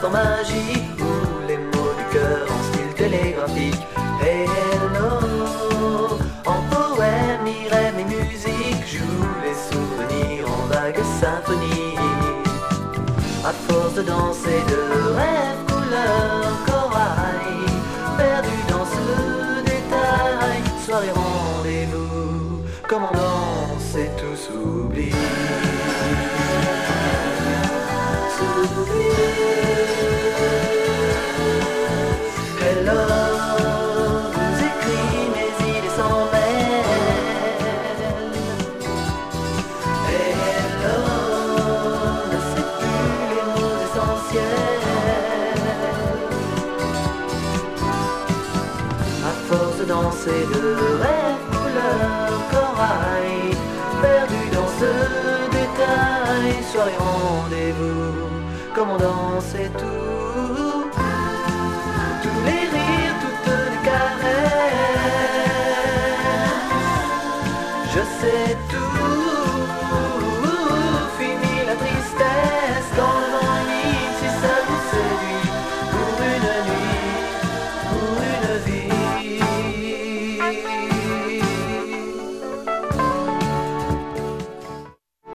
instant magique où les mots du cœur en style télégraphique. Hello, en poème, ni rêve, ni musique, joue les souvenirs en vagues symphonies. À force de danser de rêves couleur corail, perdu dans ce détail, soirée rendez-vous, comment danser tout s'oublie. Hello, vous écris mes idées s'en mêlent. Hello, ne sais plus les mots essentiels. À force de danser de rêve couleur corail, perdu dans ce détail, soirée rendez-vous, comment danser tout